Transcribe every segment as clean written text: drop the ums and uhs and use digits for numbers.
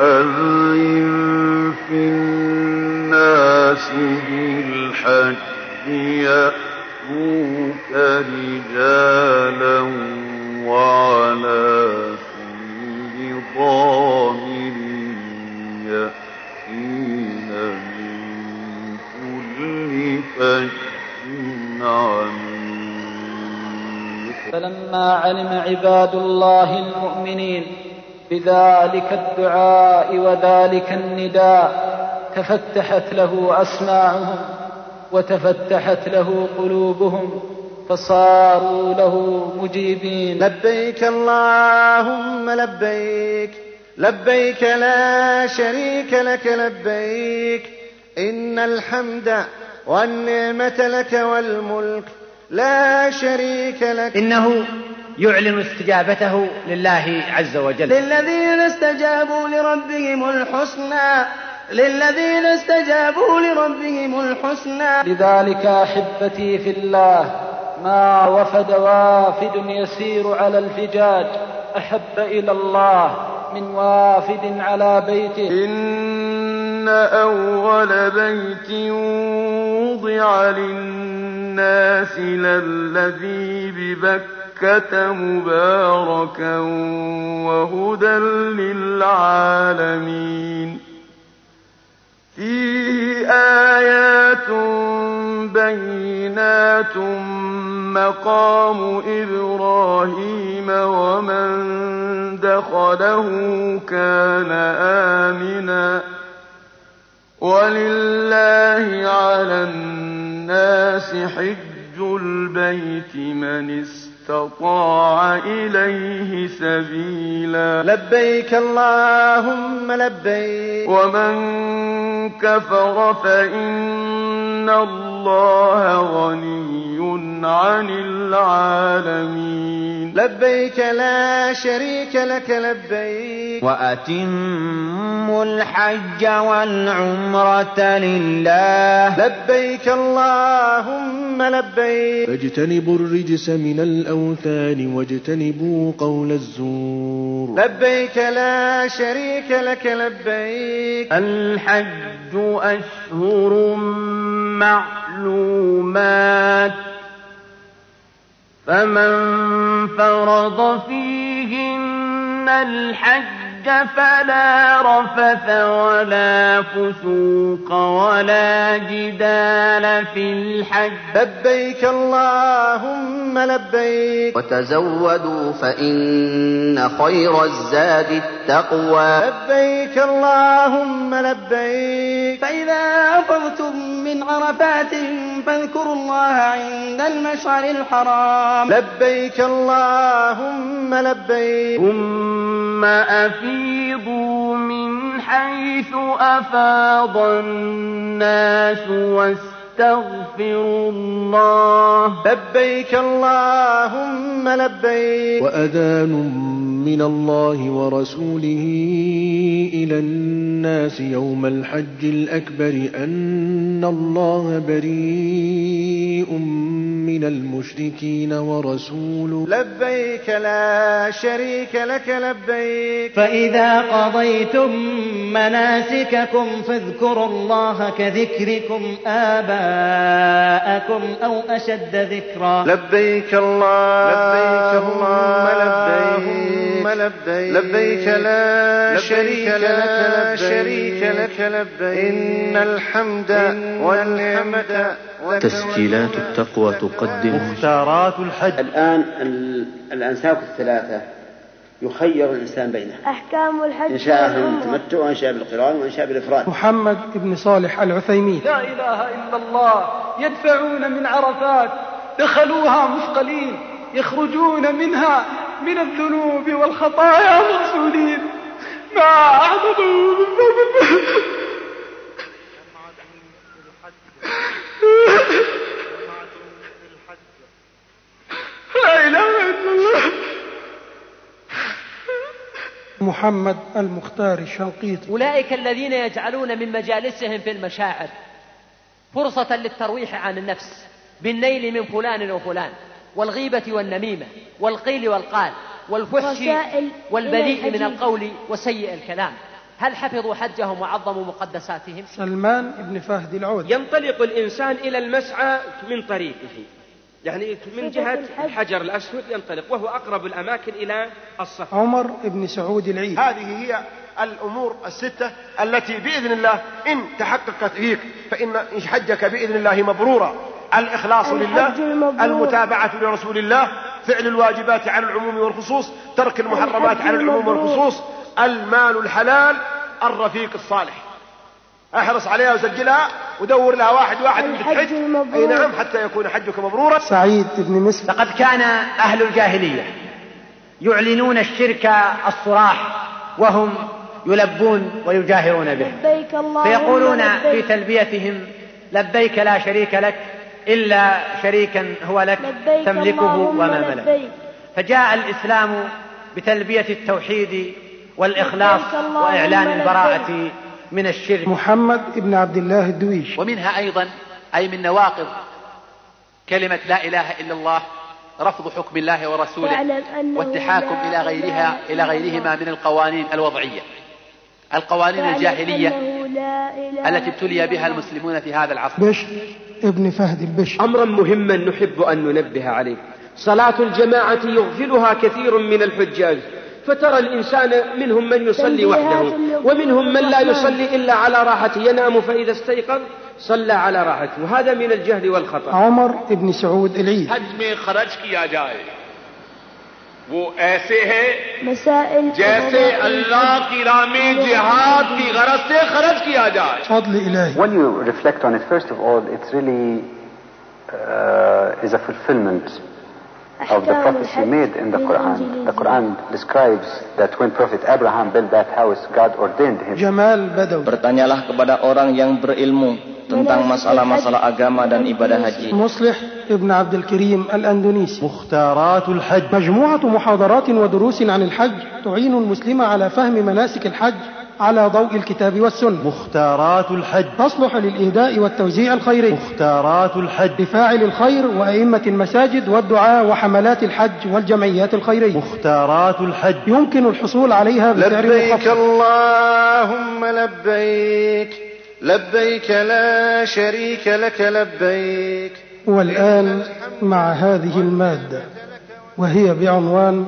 وأذن في الناس بالحج يأتوك رجالا وعلى كل ضامر يأتين من كل فج عميق. فلما علم عباد الله المؤمنين بذلك الدعاء وذلك النداء تفتحت له أسماعهم وتفتحت له قلوبهم فصاروا له مجيبين. لبيك اللهم لبيك، لبيك لا شريك لك لبيك، إن الحمد والنعمة لك والملك لا شريك لك. إنه يعلن استجابته لله عز وجل. للذين استجابوا لربهم الحسنى، للذين استجابوا لربهم الحسنى. لذلك أحبتي في الله ما وفد وافد يسير على الفجاج أحب إلى الله من وافد على بيته. إن أول بيت وضع للناس للذي ببكة مباركا وهدى للعالمين، فيه آيات بينات مقام إبراهيم ومن دخله كان آمنا، ولله على الناس حج البيت من استطاع إليه سبيلا. لبيك اللهم لبيك، ومن كفر فإن الله غني عن العالمين. لبيك لا شريك لك لبيك. وأتموا الحج والعمرة لله. لبيك اللهم لبيك. فاجتنبوا الرجس من الأوثان واجتنبوا قول الزور. لبيك لا شريك لك لبيك. الحج أشهر معلومات، فمن فرض فيهن الحج فلا رفث ولا فسوق ولا جدال في الحج. لبيك اللهم لبيك. وتزودوا فإن خير الزاد التقوى. لبيك اللهم لبيك. فإذا أفضتم من عرفات فاذكروا الله عند المشعر الحرام. لبيك اللهم لبيك. ثم أفيضوا من حيث أفاض الناس واستغفروا الله. لبيك اللهم لبيك. وأذان من الله ورسوله إلى الناس يوم الحج الأكبر أن الله بريء من المشركين ورسوله. لبيك لا شريك لك لبيك. فإذا قضيتم مناسككم فاذكروا الله كذكركم آباءكم أو أشد ذكرا. لبيك اللهم لبيك. لبيك لا شريك لك لبيك، إن الحمد والنعمة. تسجيلات التقوى تقدم مختارات الحج. الآن الأنساك الثلاثة يخير الإنسان بينها. أحكام الحج إن شاء بالتمتع وإن شاء بالقران وإن شاء بالإفراد. محمد بن صالح العثيمين. لا إله إلا الله. يدفعون من عرفات دخلوها مثقلين، يخرجون منها من الذنوب والخطايا مغسولين. ما أعظموا من ذنب. لا إله إلا الله. محمد المختار الشنقيطي. أولئك الذين يجعلون من مجالسهم في المشاعر فرصة للترويح عن النفس بالنيل من فلان وفلان، والغيبة والنميمة والقيل والقال والفحش والبذيء من القول وسيء الكلام. هل حفظوا حجهم وعظموا مقدساتهم؟ سلمان بن فهد العود. ينطلق الإنسان إلى المسعى من طريقه، يعني من جهة الحجر الأسود ينطلق، وهو أقرب الأماكن إلى الصف. عمر بن سعود العيد. هذه هي الأمور الستة التي بإذن الله إن تحققت فيك فإن حجك بإذن الله مبرورا: الإخلاص لله، المتابعة لرسول الله، فعل الواجبات على العموم والخصوص، ترك المحرمات على العموم والخصوص، المال الحلال، الرفيق الصالح. احرص عليها وسجلها ودور لها واحد بالحج، أي نعم، حتى يكون حجك مبرورا. سعيد بن مسلم. لقد كان أهل الجاهلية يعلنون الشرك الصراح وهم يلبون ويجاهرون به، فيقولون في تلبيتهم: لبيك لا شريك لك إلا شريكا هو لك تملكه وما ملك. فجاء الإسلام بتلبية التوحيد والإخلاص وإعلان البراءة من الشرك. محمد بن عبد الله الدويش. ومنها أيضا أي من نواقض كلمة لا إله إلا الله رفض حكم الله ورسوله والتحاكم إلى غيرهما من القوانين الوضعية، القوانين الجاهلية التي ابتلي بها المسلمون في هذا العصر. بشر ابن فهد البشر. أمرا مهما نحب أن ننبه عليه: صلاة الجماعة يغفلها كثير من الحجاج، فترى الإنسان منهم من يصلي وحده ومنهم من لا يصلي إلا على راحته، ينام فإذا استيقظ صلى على راحته، وهذا من الجهل والخطأ. عمر بن سعود العيد. حج में खर्च किया जाए वो ऐसे है जैसे अल्लाह की राह में जिहाद की गरज से खर्च किया जाए. فضل إلهي. When you reflect on it, first of all, it really is a fulfillment of the prophecy made in the Quran. The Quran describes that when Prophet Abraham built that house, God ordained him. Jamal Badawi. Bertanyalah kepada orang yang berilmu tentang masalah-masalah agama dan ibadah haji. مصلح ابن عبد الكريم الأندونيسي. مختارات الحج. مجموعة محاضرات ودروس عن الحج تعين المسلم على فهم مناسك الحج على ضوء الكتاب والسنة. مختارات الحج تصلح للإهداء والتوزيع الخيري. مختارات الحج لفاعل الخير وأئمة المساجد والدعاء وحملات الحج والجمعيات الخيرية. مختارات الحج يمكن الحصول عليها بسعر لبيك اللهم لبيك لبيك لا شريك لك لبيك. والآن مع هذه المادة وهي بعنوان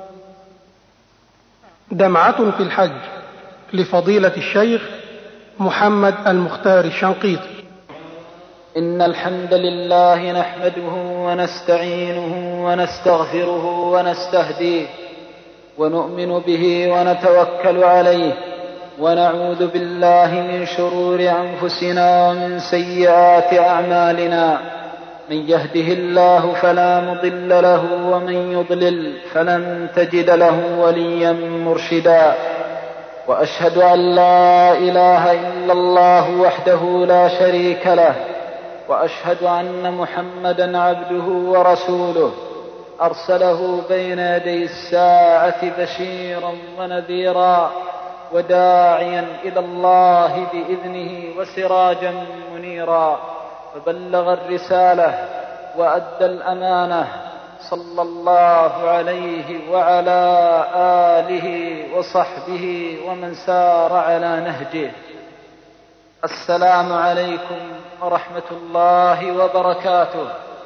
دمعة في الحج لفضيلة الشيخ محمد المختار الشنقيطي. إن الحمد لله نحمده ونستعينه ونستغفره ونستهديه ونؤمن به ونتوكل عليه ونعوذ بالله من شرور أنفسنا ومن سيئات أعمالنا. من يهده الله فلا مضل له ومن يضلل فلن تجد له وليا مرشدا. وأشهد أن لا إله إلا الله وحده لا شريك له، وأشهد أن محمدا عبده ورسوله أرسله بين يدي الساعة بشيرا ونذيرا وداعيا إلى الله بإذنه وسراجا منيرا، فبلغ الرسالة وأدى الأمانة، صلى الله عليه وعلى آله وصحبه ومن سار على نهجه. السلام عليكم ورحمة الله وبركاته.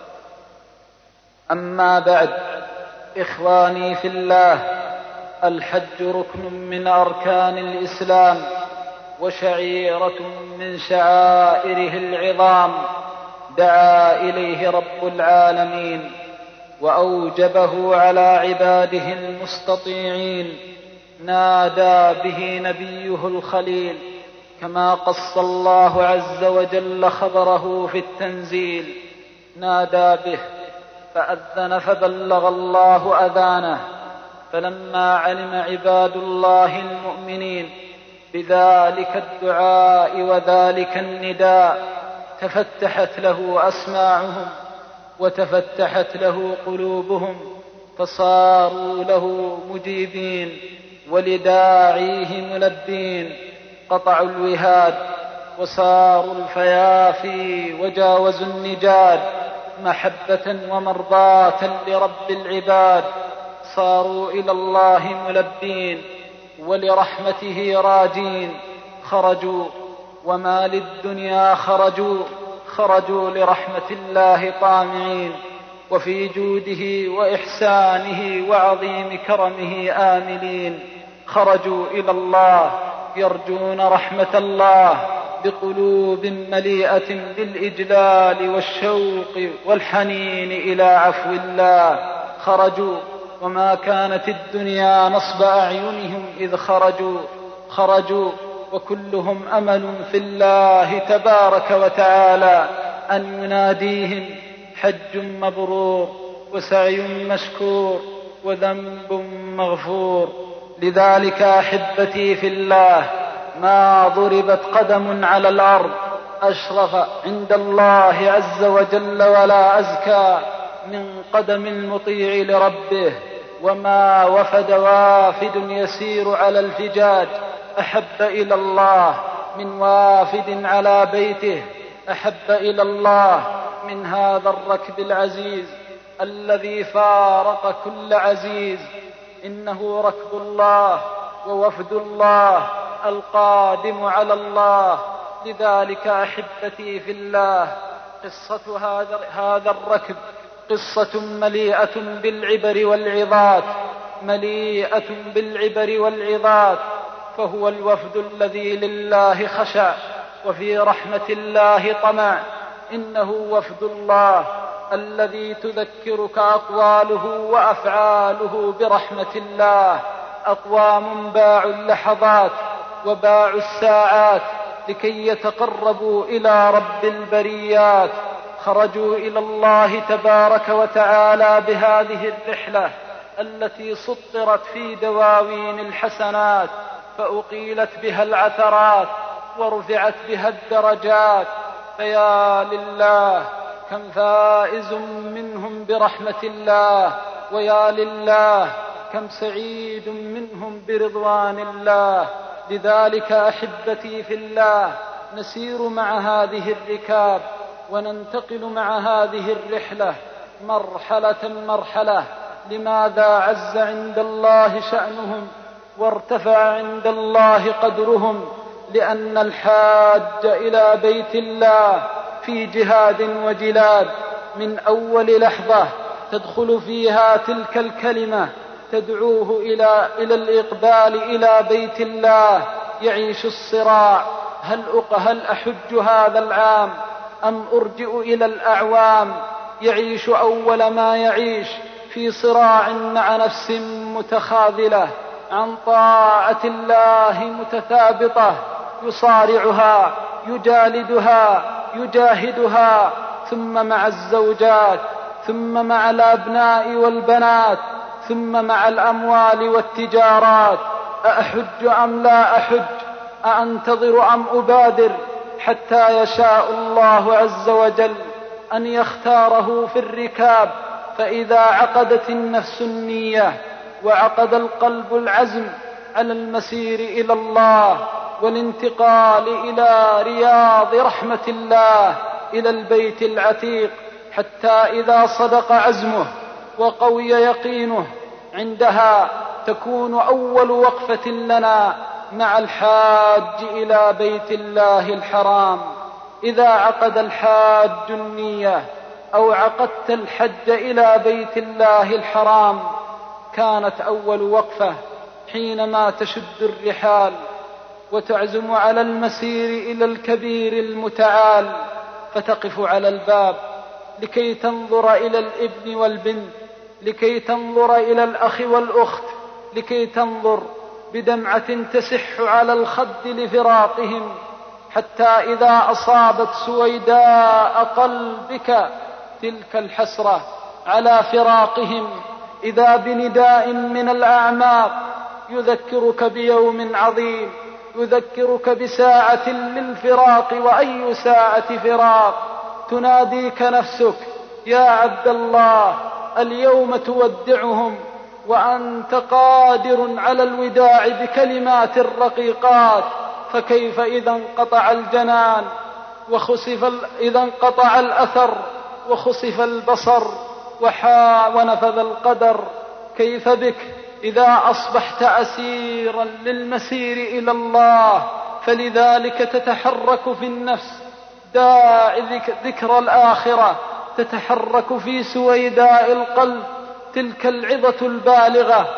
أما بعد، إخواني في الله، الحج ركن من أركان الإسلام وشعيرة من شعائره العظام، دعا إليه رب العالمين وأوجبه على عباده المستطيعين، نادى به نبيه الخليل كما قص الله عز وجل خبره في التنزيل، نادى به فأذن فبلغ الله أذانه. فلما علم عباد الله المؤمنين بذلك الدعاء وذلك النداء تفتحت له أسماعهم وتفتحت له قلوبهم، فصاروا له مجيبين ولداعيه ملبين، قطعوا الوهاد وصاروا الفيافي وجاوزوا النجاد، محبة ومرضاة لرب العباد، صاروا إلى الله ملبين ولرحمته راجين خرجوا، وما للدنيا خرجوا لرحمة الله طامعين، وفي جوده وإحسانه وعظيم كرمه آملين. خرجوا إلى الله يرجون رحمة الله بقلوب مليئة بالإجلال والشوق والحنين إلى عفو الله. خرجوا وما كانت الدنيا نصب أعينهم إذ خرجوا وكلهم أمل في الله تبارك وتعالى أن يناديهم حج مبرور وسعي مشكور وذنب مغفور. لذلك أحبتي في الله ما ضربت قدم على الأرض أشرف عند الله عز وجل ولا أزكى من قدم المطيع لربه، وما وفد وافد يسير على الفجاج أحب إلى الله من وافد على بيته، أحب إلى الله من هذا الركب العزيز الذي فارق كل عزيز. إنه ركب الله ووفد الله القادم على الله. لذلك أحبتي في الله قصة هذا الركب قصة مليئة بالعبر والعظات، فهو الوفد الذي لله خشع وفي رحمة الله طمع. إنه وفد الله الذي تذكرك أقواله وأفعاله برحمة الله. أقوام باعوا اللحظات وباعوا الساعات لكي يتقربوا إلى رب البريات. خرجوا إلى الله تبارك وتعالى بهذه الرحلة التي سطرت في دواوين الحسنات، فأقيلت بها العثرات ورفعت بها الدرجات. فيا لله كم فائز منهم برحمة الله، ويا لله كم سعيد منهم برضوان الله. لذلك أحبتي في الله نسير مع هذه الركاب وننتقل مع هذه الرحلة مرحلة. لماذا عز عند الله شأنهم وارتفع عند الله قدرهم؟ لأن الحاج إلى بيت الله في جهاد وجلاد، من أول لحظة تدخل فيها تلك الكلمة تدعوه إلى الإقبال إلى بيت الله، يعيش الصراع. هل أحج هذا العام أم أرجع إلى الأعوام؟ يعيش أول ما يعيش في صراع مع نفس متخاذلة عن طاعة الله متثابطة، يصارعها يجالدها يجاهدها، ثم مع الزوجات، ثم مع الأبناء والبنات، ثم مع الأموال والتجارات. أأحج أم لا أحج؟ أأنتظر أم أبادر؟ حتى يشاء الله عز وجل أن يختاره في الركاب. فإذا عقدت النفس النية وعقد القلب العزم على المسير إلى الله والانتقال إلى رياض رحمة الله، إلى البيت العتيق، حتى إذا صدق عزمه وقوي يقينه، عندها تكون أول وقفة لنا مع الحاج إلى بيت الله الحرام. إذا عقد الحاج النية أو عقدت الحج إلى بيت الله الحرام، كانت أول وقفة حينما تشد الرحال وتعزم على المسير إلى الكبير المتعال، فتقف على الباب لكي تنظر إلى الابن والبنت، لكي تنظر إلى الأخ والأخت، لكي تنظر بدمعة تسح على الخد لفراقهم، حتى إذا أصابت سويداء قلبك تلك الحسرة على فراقهم، إذا بنداء من الأعماق يذكرك بيوم عظيم، يذكرك بساعة للفراق، وأي ساعة فراق. تناديك نفسك يا عبد الله اليوم تودعهم وأنت قادر على الوداع بكلمات رقيقات. فكيف إذا انقطع الجنان إذا انقطع الأثر وخسف البصر ونفذ القدر؟ كيف بك إذا أصبحت أسيرا للمسير إلى الله، فلذلك تتحرك في النفس داعي ذكر الآخرة، تتحرك في سويداء القلب تلك العظة البالغة: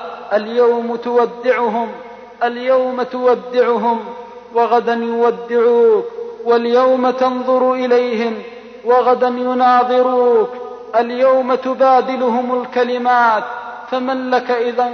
اليوم تودعهم وغدا يودعوك، واليوم تنظر إليهم وغدا يناظروك، اليوم تبادلهم الكلمات، فمن لك إذا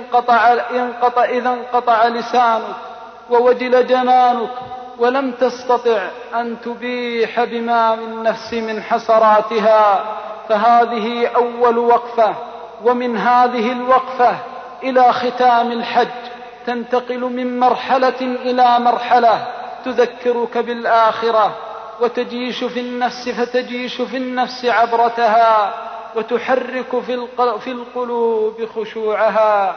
انقطع لسانك ووجل جنانك ولم تستطع أن تبيح بما من النفس من حسراتها. فهذه أول وقفة، ومن هذه الوقفة إلى ختام الحج تنتقل من مرحلة إلى مرحلة تذكرك بالآخرة، وتجيش في النفس فتجيش في النفس عبرتها، وتحرك في القلوب خشوعها.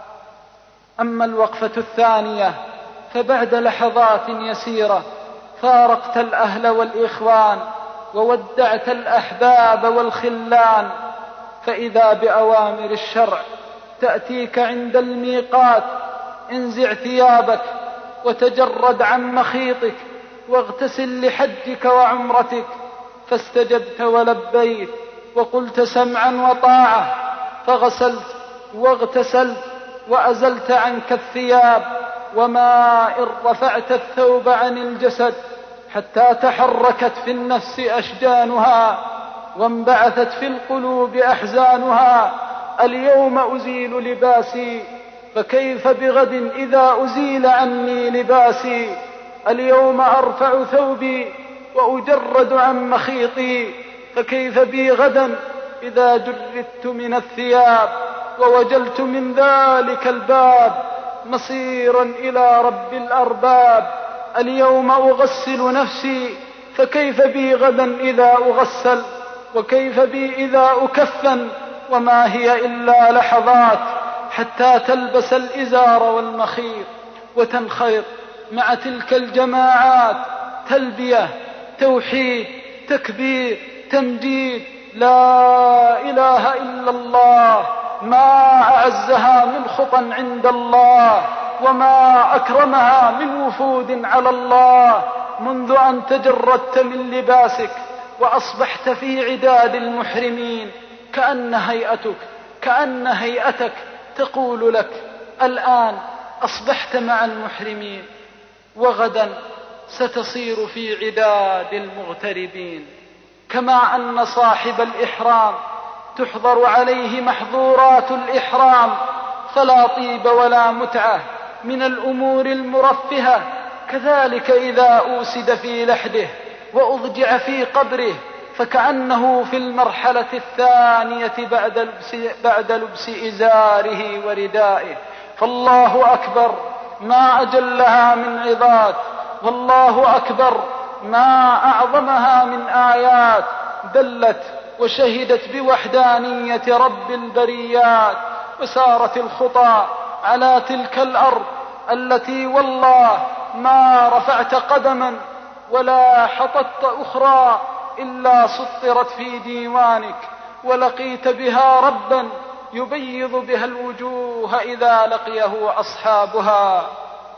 أما الوقفة الثانية فبعد لحظات يسيرة فارقت الأهل والإخوان وودعت الأحباب والخلان، فإذا بأوامر الشرع تأتيك عند الميقات: انزع ثيابك وتجرد عن مخيطك واغتسل لحجك وعمرتك. فاستجبت ولبيت وقلت سمعا وطاعة، فغسلت واغتسلت وأزلت عنك الثياب، وما إن رفعت الثوب عن الجسد حتى تحركت في النفس أشجانها وانبعثت في القلوب أحزانها. اليوم أزيل لباسي، فكيف بغد إذا أزيل عني لباسي؟ اليوم أرفع ثوبي وأجرد عن مخيطي، فكيف بي غدا إذا جردت من الثياب ووجلت من ذلك الباب مصيرا إلى رب الأرباب؟ اليوم أغسل نفسي، فكيف بي غدا إذا أغسل؟ وكيف بي إذا أكفن؟ وما هي إلا لحظات حتى تلبس الإزار والمخيط وتنخرط مع تلك الجماعات، تلبية، توحيد، تكبير، تمجيد، لا إله إلا الله. ما أعزها من خطى عند الله، وما أكرمها من وفود على الله، منذ أن تجردت من لباسك وأصبحت في عداد المحرمين، كأن هيئتك تقول لك: الآن أصبحت مع المحرمين، وغدا ستصير في عداد المغتربين. كما أن صاحب الإحرام تحضر عليه محظورات الإحرام، فلا طيب ولا متعة من الأمور المرفهة، كذلك إذا أوسد في لحده وأضجع في قبره فكأنه في المرحلة الثانية بعد لبس إزاره وردائه. فالله أكبر ما أجلها من عظات، والله أكبر ما أعظمها من آيات دلت وشهدت بوحدانية رب البريات، وسارت الخطى على تلك الأرض التي والله ما رفعت قدما ولا حطت أخرى إلا سطرت في ديوانك، ولقيت بها ربا يبيض بها الوجوه إذا لقيه أصحابها.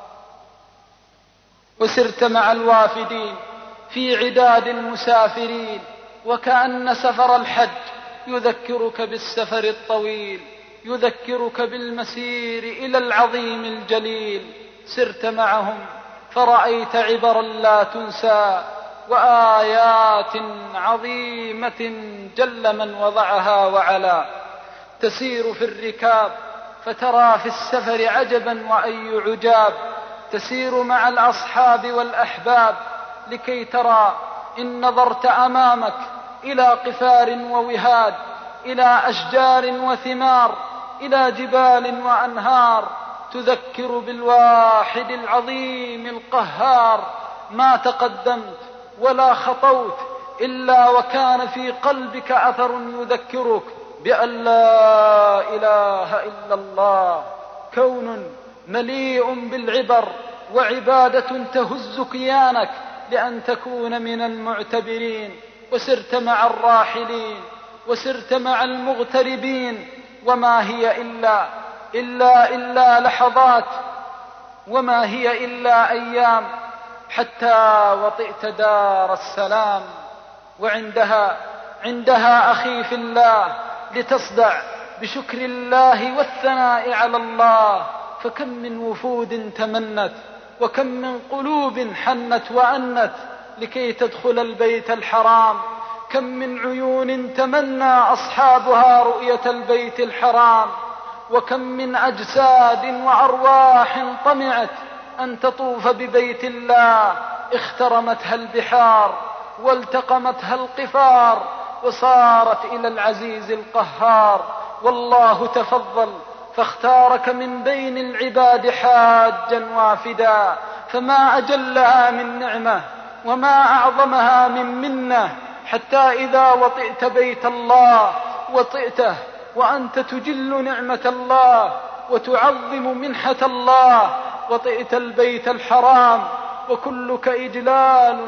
وسرت مع الوافدين في عداد المسافرين، وكأن سفر الحج يذكرك بالسفر الطويل، يذكرك بالمسير إلى العظيم الجليل. سرت معهم فرأيت عبرا لا تنسى وآيات عظيمة جل من وضعها وعلا. تسير في الركاب فترى في السفر عجبا وأي عجاب، تسير مع الأصحاب والأحباب لكي ترى إن نظرت أمامك إلى قفار ووهاد، إلى أشجار وثمار، إلى جبال وأنهار، تذكر بالواحد العظيم القهار. ما تقدمت ولا خطوت إلا وكان في قلبك أثر يذكرك بأن لا إله إلا الله. كون مليء بالعبر وعبادة تهز كيانك لأن تكون من المعتبرين. وسرت مع الراحلين وسرت مع المغتربين، وما هي إلا إلا لحظات، وما هي إلا أيام، حتى وطئت دار السلام. وعندها أخي في الله لتصدع بشكر الله والثناء على الله، فكم من وفود تمنت، وكم من قلوب حنت وأنت لكي تدخل البيت الحرام، كم من عيون تمنى أصحابها رؤية البيت الحرام، وكم من أجساد وأرواح طمعت أن تطوف ببيت الله، اخترمتها البحار والتقمتها القفار، وصارت إلى العزيز القهار. والله تفضل فاختارك من بين العباد حاجا وافدا، فما أجلها من نعمة وما أعظمها من منة، حتى إذا وطئت بيت الله وطئته وأنت تجل نعمة الله وتعظم منحة الله، وطئت البيت الحرام وكلك إجلال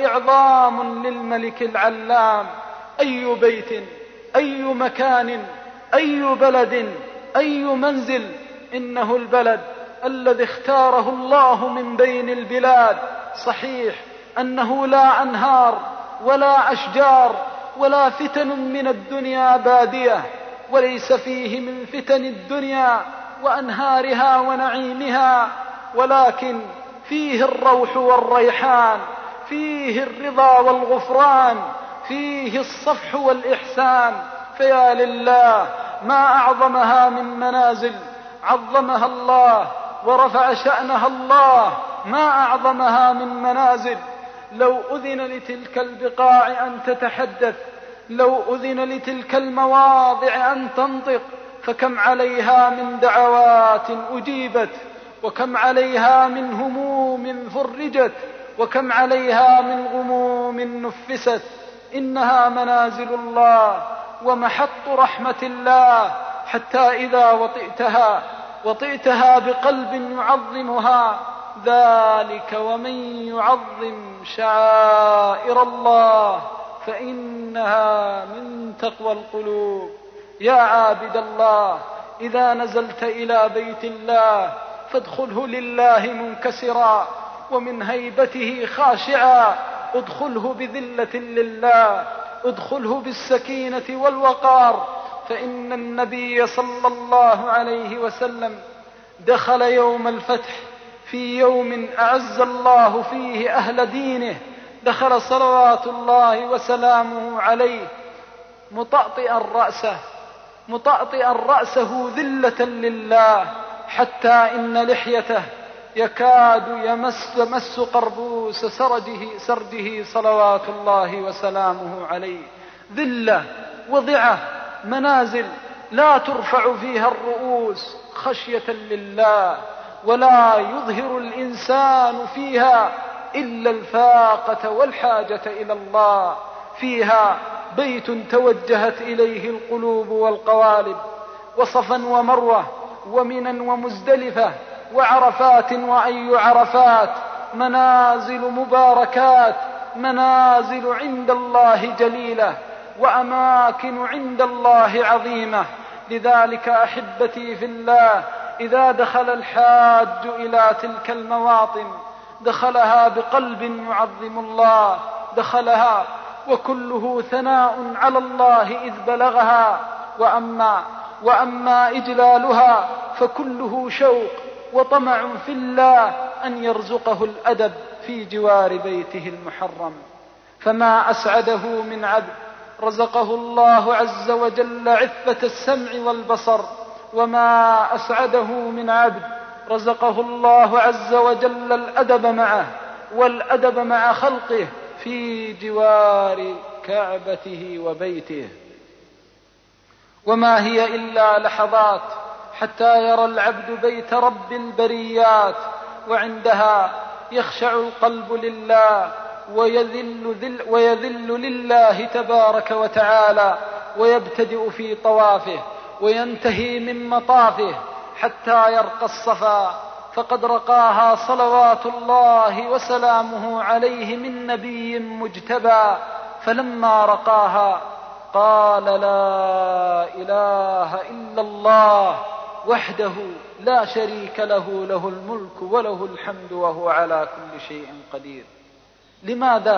وإعظام للملك العلام. أي بيت، أي مكان، أي بلد، أي منزل، إنه البلد الذي اختاره الله من بين البلاد. صحيح أنه لا أنهار ولا أشجار ولا فتن من الدنيا بادية، وليس فيه من فتن الدنيا وأنهارها ونعيمها، ولكن فيه الروح والريحان، فيه الرضا والغفران، فيه الصفح والإحسان. فيا لله ما أعظمها من منازل عظمها الله ورفع شأنها الله، ما أعظمها من منازل. لو أذن لتلك البقاع أن تتحدث، لو أذن لتلك المواضع أن تنطق، فكم عليها من دعوات أجيبت، وكم عليها من هموم فرجت، وكم عليها من غموم نفست. إنها منازل الله ومحط رحمة الله، حتى إذا وطئتها بقلب يعظمها. ذلك ومن يعظم شعائر الله فإنها من تقوى القلوب. يا عابد الله، إذا نزلت إلى بيت الله فادخله لله منكسرا ومن هيبته خاشعا، ادخله بذلة لله، ادخله بالسكينة والوقار. فإن النبي صلى الله عليه وسلم دخل يوم الفتح في يوم أعز الله فيه أهل دينه، دخل صلوات الله وسلامه عليه مطأطئا رأسه ذلة لله، حتى إن لحيته يكاد يمس قربوس سرجه صلوات الله وسلامه عليه. ذلة وضعة، منازل لا ترفع فيها الرؤوس خشية لله، ولا يظهر الإنسان فيها إلا الفاقة والحاجة إلى الله. فيها بيت توجهت إليه القلوب والقوالب، وصفا ومروة ومنى ومزدلفة وعرفات وأي عرفات، منازل مباركات، منازل عند الله جليلة، وأماكن عند الله عظيمة. لذلك أحبتي في الله، إذا دخل الحاج إلى تلك المواطن دخلها بقلب يعظم الله، دخلها وكله ثناء على الله إذ بلغها، وأما إجلالها فكله شوق وطمع في الله أن يرزقه الأدب في جوار بيته المحرم. فما أسعده من عبد رزقه الله عز وجل عفة السمع والبصر، وما أسعده من عبد رزقه الله عز وجل الأدب معه والأدب مع خلقه في جوار كعبته وبيته. وما هي إلا لحظات حتى يرى العبد بيت رب البريات، وعندها يخشع القلب لله ويذل لله تبارك وتعالى، ويبتدئ في طوافه وينتهي من مطافه حتى يرقى الصفا، فقد رقاها صلوات الله وسلامه عليه من نبي مجتبى. فلما رقاها قال لا إله إلا الله وحده لا شريك له، له الملك وله الحمد وهو على كل شيء قدير. لماذا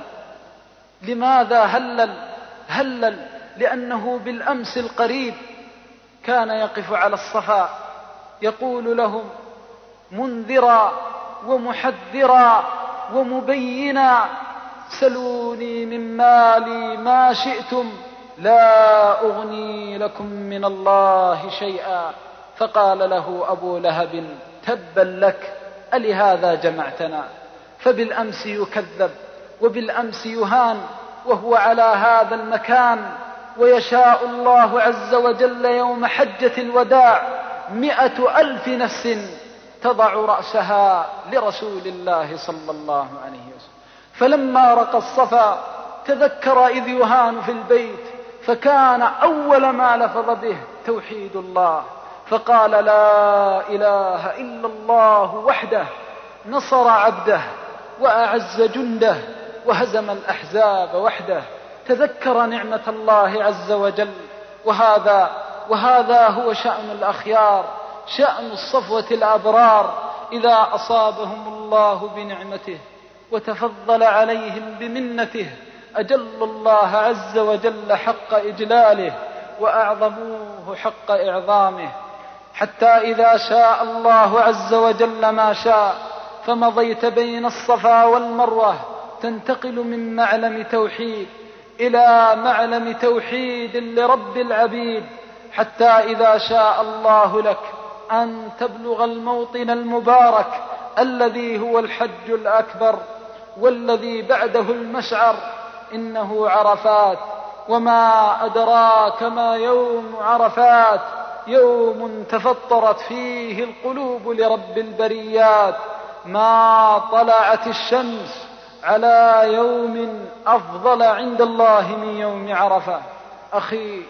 هلل؟ لأنه بالأمس القريب كان يقف على الصفا يقول لهم منذرا ومحذرا ومبينا: سلوني من مالي ما شئتم لا أغني لكم من الله شيئا. فقال له أبو لهب: تبا لك، ألهذا جمعتنا؟ فبالأمس يكذب وبالأمس يهان وهو على هذا المكان، ويشاء الله عز وجل يوم حجة الوداع 100,000 نفس تضع رأسها لرسول الله صلى الله عليه وسلم. فلما رقى الصفا تذكر إذ يهان في البيت، فكان أول ما لفظ به توحيد الله، فقال: لا إله إلا الله وحده نصر عبده وأعز جنده وهزم الأحزاب وحده. تذكر نعمة الله عز وجل. وهذا هو شأن الأخيار، شأن الصفوة الأبرار. إذا أصابهم الله بنعمته وتفضل عليهم بمنته أجل الله عز وجل حق إجلاله وأعظموه حق إعظامه، حتى إذا شاء الله عز وجل ما شاء فمضيت بين الصفا والمروة تنتقل من معلم توحيد إلى معلم توحيد لرب العبيد، حتى إذا شاء الله لك أن تبلغ الموطن المبارك الذي هو الحج الأكبر والذي بعده المشعر، إنه عرفات. وما أدراك ما يوم عرفات؟ يوم تفطرت فيه القلوب لرب البريات. ما طلعت الشمس على يوم أفضل عند الله من يوم عرفة. أخي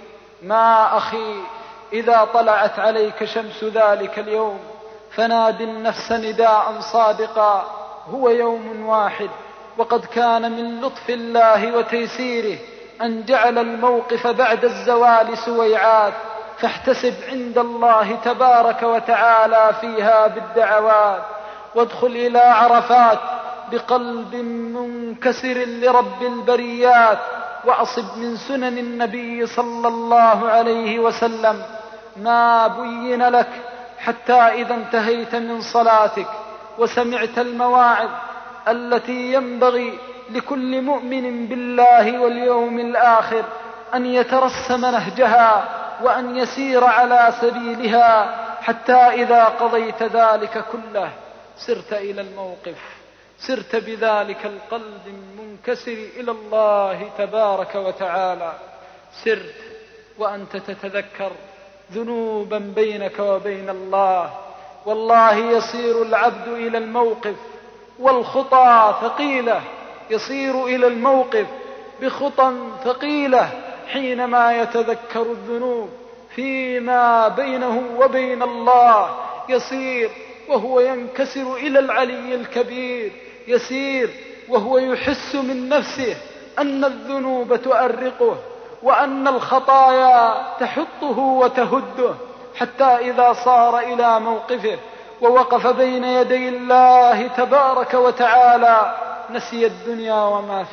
إذا طلعت عليك شمس ذلك اليوم فناد النفس نداء صادقا: هو يوم واحد. وقد كان من لطف الله وتيسيره أن جعل الموقف بعد الزوال سويعات، فاحتسب عند الله تبارك وتعالى فيها بالدعوات. وادخل إلى عرفات بقلب منكسر لرب البريات، وأصب من سنن النبي صلى الله عليه وسلم ما بين لك، حتى إذا انتهيت من صلاتك وسمعت المواعظ التي ينبغي لكل مؤمن بالله واليوم الآخر أن يترسم نهجها وأن يسير على سبيلها، حتى إذا قضيت ذلك كله سرت إلى الموقف، سرت بذلك القلب المنكسر إلى الله تبارك وتعالى، سرت وأنت تتذكر ذنوبا بينك وبين الله. والله يصير العبد إلى الموقف والخطى ثقيلة، يصير إلى الموقف بخطى ثقيلة حينما يتذكر الذنوب فيما بينه وبين الله، يصير وهو ينكسر إلى العلي الكبير، يسير وهو يحس من نفسه أن الذنوب تؤرقه وأن الخطايا تحطه وتهده، حتى إذا صار إلى موقفه ووقف بين يدي الله تبارك وتعالى نسي الدنيا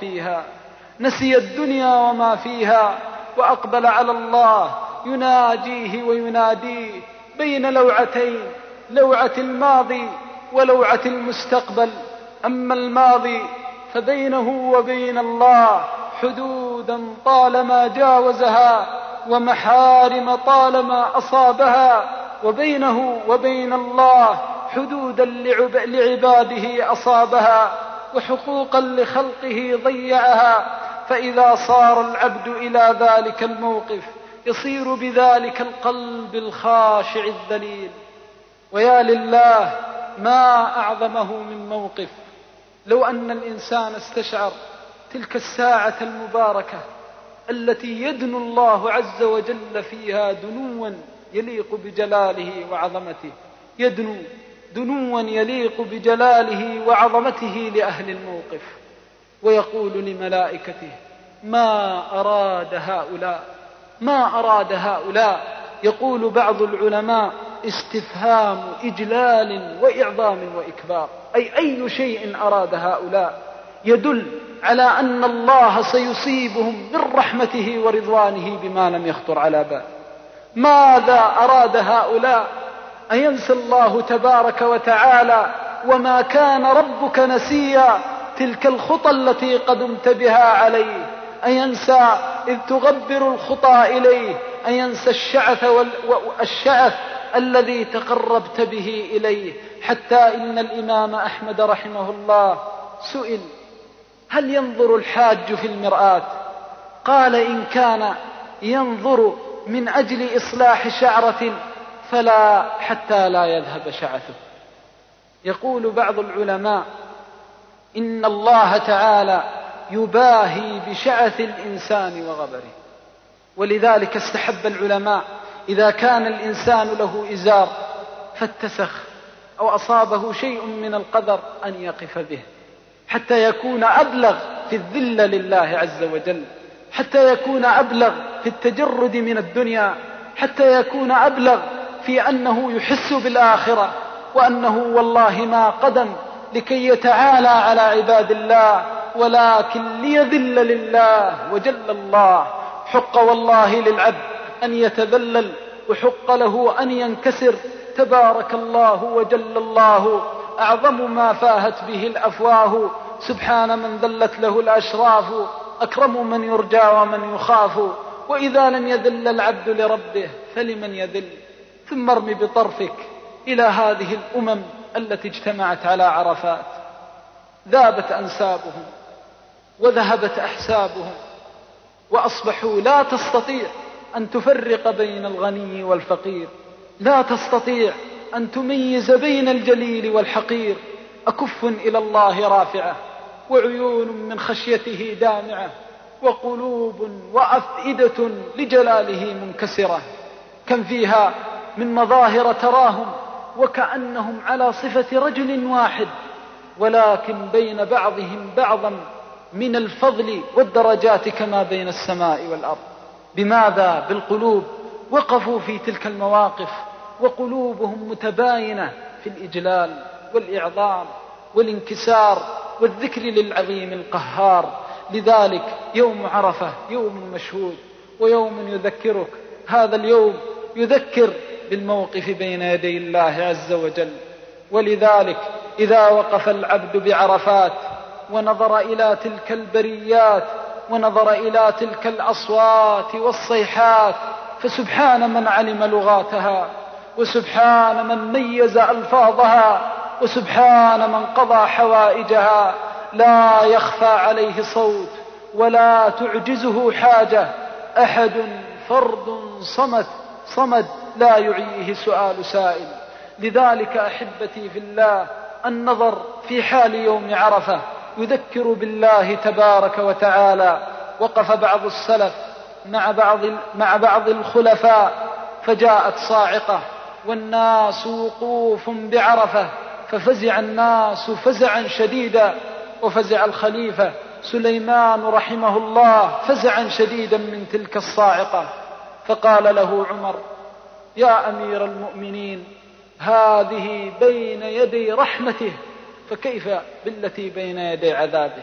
وما فيها، وأقبل على الله يناجيه ويناديه بين لوعتين، لوعة الماضي ولوعة المستقبل. أما الماضي فبينه وبين الله حدودا طالما جاوزها ومحارم طالما أصابها، وبينه وبين الله حدودا لعباده أصابها وحقوقا لخلقه ضيعها. فإذا صار العبد إلى ذلك الموقف يصير بذلك القلب الخاشع الذليل. ويا لله ما أعظمه من موقف لو أن الإنسان استشعر تلك الساعة المباركة التي يدنو الله عز وجل فيها دنوا يليق بجلاله وعظمته، يدنو دنوا يليق بجلاله وعظمته لأهل الموقف، ويقول لملائكته: ما أراد هؤلاء. يقول بعض العلماء: استفهام إجلال وإعظام وإكبار، أي شيء أراد هؤلاء يدل على أن الله سيصيبهم من رحمته ورضوانه بما لم يخطر على بال. ماذا أراد هؤلاء؟ أن ينسى الله تبارك وتعالى وما كان ربك نسيا تلك الخطى التي قدمت بها عليه، أن ينسى إذ تغبر الخطى إليه، أن ينسى الشعث الذي تقربت به إليه. حتى إن الإمام أحمد رحمه الله سئل: هل ينظر الحاج في المرآة؟ قال: إن كان ينظر من أجل إصلاح شعرة فلا، حتى لا يذهب شعثه. يقول بعض العلماء: إن الله تعالى يباهي بشعث الإنسان وغبره، ولذلك استحب العلماء إذا كان الإنسان له إزار فاتسخ أو أصابه شيء من القدر أن يقف به، حتى يكون أبلغ في الذل لله عز وجل، حتى يكون أبلغ في التجرد من الدنيا، حتى يكون أبلغ في أنه يحس بالآخرة، وأنه والله ما قدم لكي يتعالى على عباد الله، ولكن ليذل لله وجل الله. حق والله للعبد أن يتذلل، وحق له أن ينكسر. تبارك الله وجل الله، أعظم ما فاهت به الأفواه. سبحان من ذلت له الأشراف، أكرم من يرجى ومن يخاف. وإذا لم يذل العبد لربه فلمن يذل؟ ثم ارم بطرفك إلى هذه الأمم التي اجتمعت على عرفات، ذابت أنسابهم وذهبت أحسابهم، وأصبحوا لا تستطيع أن تفرق بين الغني والفقير، لا تستطيع أن تميز بين الجليل والحقير. أكف إلى الله رافعة، وعيون من خشيته دامعة، وقلوب وأفئدة لجلاله منكسرة. كم فيها من مظاهر تراهم وكأنهم على صفة رجل واحد، ولكن بين بعضهم بعضا من الفضل والدرجات كما بين السماء والأرض. بماذا؟ بالقلوب. وقفوا في تلك المواقف وقلوبهم متباينة في الإجلال والإعظام والانكسار والذكر للعظيم القهار. لذلك يوم عرفة يوم مشهود، ويوم يذكرك، هذا اليوم يذكر بالموقف بين يدي الله عز وجل. ولذلك إذا وقف العبد بعرفات ونظر إلى تلك البريات ونظر إلى تلك الأصوات والصيحات، فسبحان من علم لغاتها، وسبحان من ميز ألفاظها، وسبحان من قضى حوائجها. لا يخفى عليه صوت ولا تعجزه حاجة، أحد فرد صمد لا يعيه سؤال سائل. لذلك أحبتي في الله، النظر في حال يوم عرفة يذكر بالله تبارك وتعالى. وقف بعض السلف مع بعض الخلفاء، فجاءت صاعقة والناس وقوف بعرفة، ففزع الناس فزعا شديدا، وفزع الخليفة سليمان رحمه الله فزعا شديدا من تلك الصاعقة. فقال له عمر: يا أمير المؤمنين، هذه بين يدي رحمته، فكيف بالتي بين يدي عذابه؟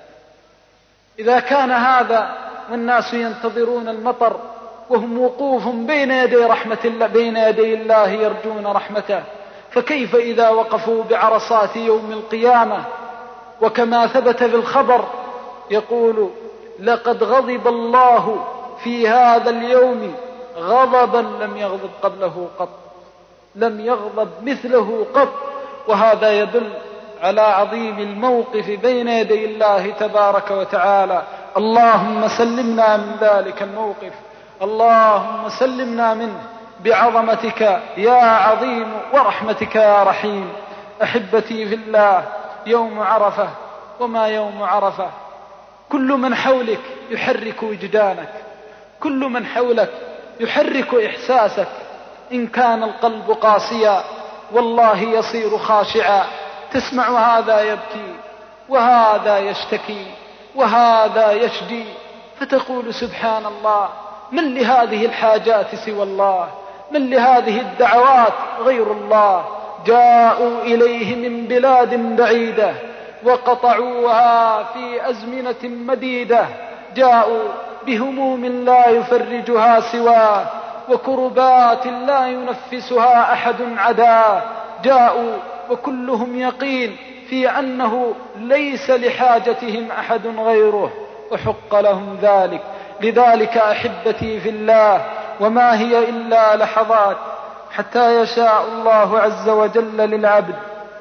إذا كان هذا والناس ينتظرون المطر وهم وقوف بين يدي رحمة الله، بين يدي الله يرجون رحمته، فكيف إذا وقفوا بعرصات يوم القيامة؟ وكما ثبت في الخبر يقول: لقد غضب الله في هذا اليوم غضبا لم يغضب قبله قط، لم يغضب مثله قط. وهذا يدل على عظيم الموقف بين يدي الله تبارك وتعالى. اللهم سلمنا من ذلك الموقف، اللهم سلمنا منه بعظمتك يا عظيم ورحمتك يا رحيم. أحبتي في الله، يوم عرفة، وما يوم عرفة؟ كل من حولك يحرك وجدانك، كل من حولك يحرك إحساسك. إن كان القلب قاسيا والله يصير خاشعا. تسمع هذا يبكي وهذا يشتكي وهذا يشجي، فتقول: سبحان الله، من لهذه الحاجات سوى الله؟ من لهذه الدعوات غير الله. جاءوا إليه من بلاد بعيدة وقطعوها في أزمنة مديدة. جاءوا بهموم لا يفرجها سواه، وكربات لا ينفسها أحد عداه. جاءوا وكلهم يقين في أنه ليس لحاجتهم أحد غيره، وحق لهم ذلك. لذلك أحبتي في الله، وما هي إلا لحظات حتى يشاء الله عز وجل للعبد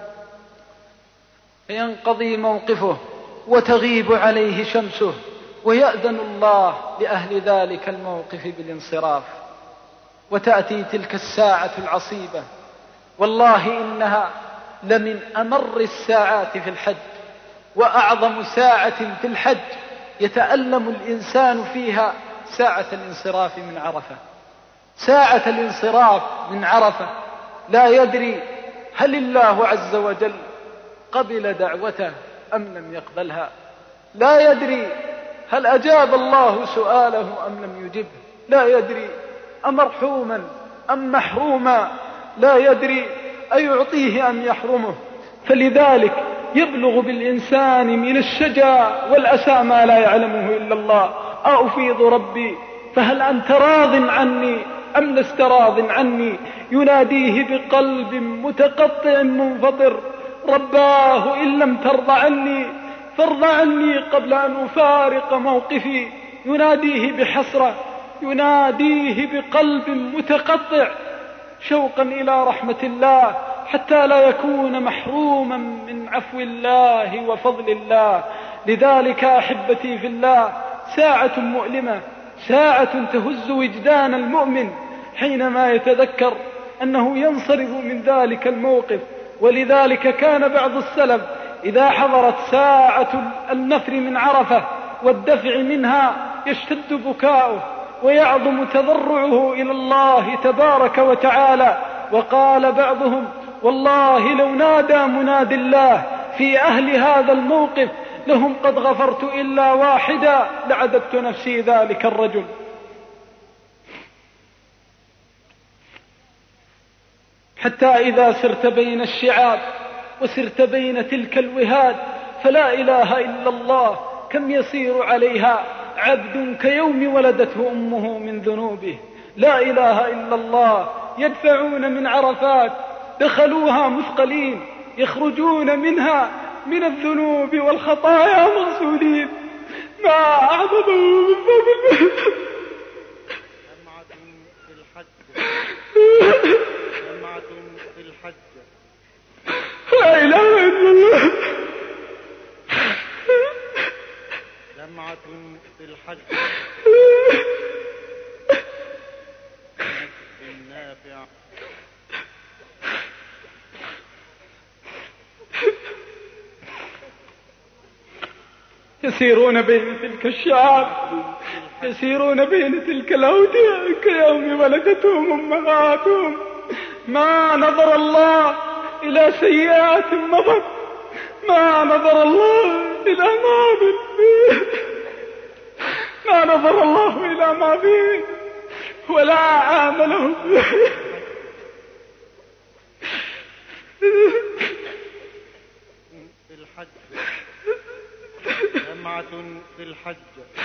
فينقضي موقفه وتغيب عليه شمسه، ويأذن الله لأهل ذلك الموقف بالانصراف، وتأتي تلك الساعة العصيبة. والله إنها لمن أمر الساعات في الحج، وأعظم ساعة في الحج يتألم الإنسان فيها ساعة الانصراف من عرفة. ساعة الانصراف من عرفة لا يدري هل الله عز وجل قبل دعوته أم لم يقبلها، لا يدري هل أجاب الله سؤاله أم لم يجبه، لا يدري أمرحوما أم محروما، لا يدري أيعطيه أم يحرمه. فلذلك يبلغ بالإنسان من الشجاع والأسى ما لا يعلمه إلا الله. أفيض ربي فهل أنت راض عني أم لست راض عني؟ يناديه بقلب متقطع منفطر: رباه إن لم ترضى عني فارض عني قبل أن أفارق موقفي. يناديه بحسرة، يناديه بقلب متقطع شوقا إلى رحمة الله، حتى لا يكون محروما من عفو الله وفضل الله. لذلك أحبتي في الله، ساعة مؤلمة، ساعة تهز وجدان المؤمن حينما يتذكر أنه ينصرف من ذلك الموقف. ولذلك كان بعض السلف إذا حضرت ساعة النفر من عرفة والدفع منها يشتد بكاؤه ويعظم تضرعه إلى الله تبارك وتعالى. وقال بعضهم: والله لو نادى مناد الله في أهل هذا الموقف لهم قد غفرت إلا واحدا لعذبت نفسي ذلك الرجل. حتى إذا سرت بين الشعاب وسرت بين تلك الوهاد فلا إله إلا الله كم يسير عليها عبد كيوم ولدته أمه من ذنوبه. لا إله إلا الله. يدفعون من عرفات، دخلوها مثقلين، يخرجون منها من الذنوب والخطايا مغسولين. ما أعظمه من فضل جمعة في الحج لا إله إلا الله. جمعة في الحج النافع يسيرون بين تلك الشعاب، يسيرون بين تلك الأودية كيوم ولدتهم أمهاتهم. ما نظر الله إلى سيئات مضت، ما نظر الله إلى ماضٍ، ما نظر الله إلى ماضٍ ولا عاملهم في الحج. جمعة في الحج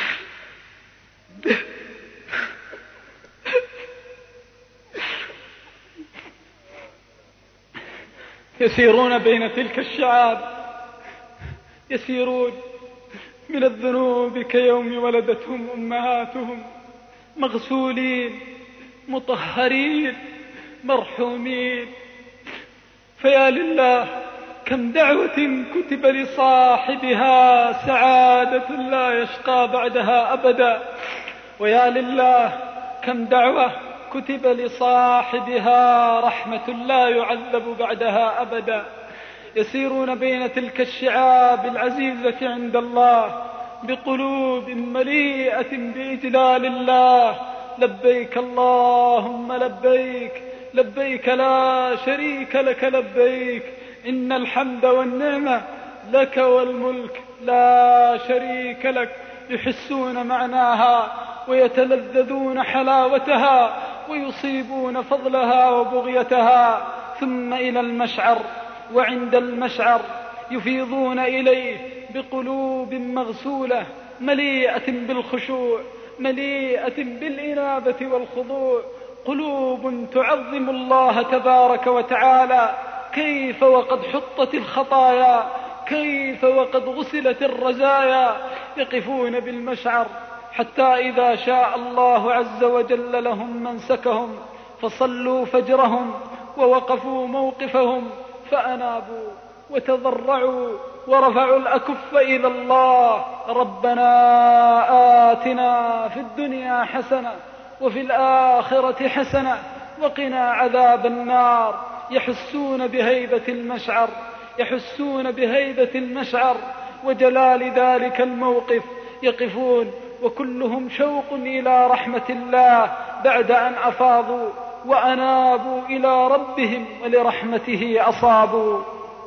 يسيرون بين تلك الشعاب، يسيرون من الذنوب كيوم ولدتهم أمهاتهم، مغسولين مطهرين مرحومين. فيا لله كم دعوة كتب لصاحبها سعادة لا يشقى بعدها أبدا، ويا لله كم دعوة كتب لصاحبها رحمة لا يعذب بعدها أبدا. يسيرون بين تلك الشعاب العزيزة عند الله بقلوب مليئة بإجلال الله. لبيك اللهم لبيك، لبيك لا شريك لك لبيك، إن الحمد والنعمة لك والملك لا شريك لك. يحسون معناها ويتلذذون حلاوتها ويصيبون فضلها وبغيتها، ثم إلى المشعر، وعند المشعر يفيضون إليه بقلوب مغسولة مليئة بالخشوع، مليئة بالإنابة والخضوع، قلوب تعظم الله تبارك وتعالى. كيف وقد حطت الخطايا، كيف وقد غسلت الرزايا. يقفون بالمشعر حتى إذا شاء الله عز وجل لهم منسكهم، فصلوا فجرهم ووقفوا موقفهم، فأنابوا وتضرعوا ورفعوا الأكف إلى الله: ربنا آتنا في الدنيا حسنة وفي الآخرة حسنة وقنا عذاب النار. يحسون بهيبة المشعر، يحسون بهيبة المشعر وجلال ذلك الموقف. يقفون وكلهم شوق إلى رحمة الله بعد أن أفاضوا وأنابوا إلى ربهم ولرحمته أصابوا.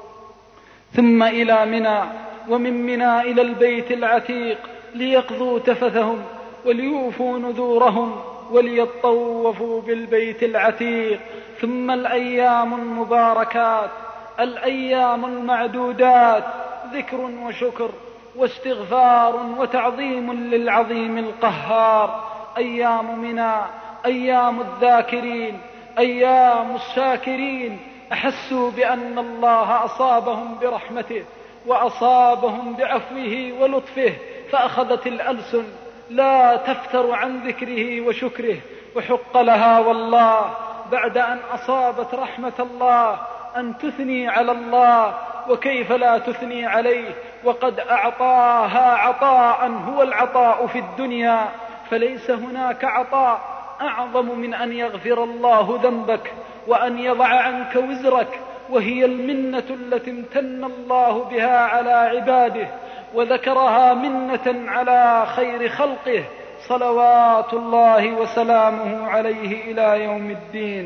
ثم إلى منى، ومن منى إلى البيت العتيق ليقضوا تفثهم وليوفوا نذورهم وليطوفوا بالبيت العتيق. ثم الأيام المباركات، الأيام المعدودات، ذكر وشكر واستغفار وتعظيم للعظيم القهار. أيام منى، أيام الذاكرين، أيام الشاكرين. أحسوا بأن الله أصابهم برحمته وأصابهم بعفوه ولطفه، فأخذت الألسن لا تفتر عن ذكره وشكره، وحق لها والله بعد أن أصابت رحمة الله أن تثني على الله. وكيف لا تثني عليه وقد أعطاها عطاء هو العطاء في الدنيا، فليس هناك عطاء أعظم من أن يغفر الله ذنبك وأن يضع عنك وزرك، وهي المنة التي امتن الله بها على عباده وذكرها منة على خير خلقه صلوات الله وسلامه عليه إلى يوم الدين.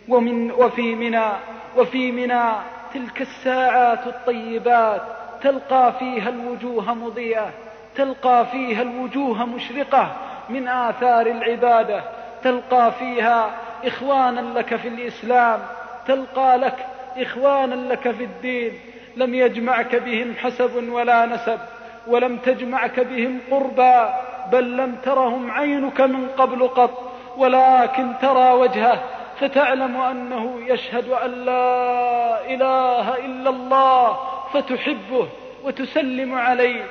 وفي منى تلك الساعات الطيبات تلقى فيها الوجوه مضيئة، تلقى فيها الوجوه مشرقة من آثار العبادة، تلقى فيها إخوانا لك في الإسلام، تلقى لك إخوانا لك في الدين، لم يجمعك بهم حسب ولا نسب، ولم تجمعك بهم قربا، بل لم ترهم عينك من قبل قط، ولكن ترى وجهه فتعلم أنه يشهد أن لا إله إلا الله، فتحبه وتسلم عليه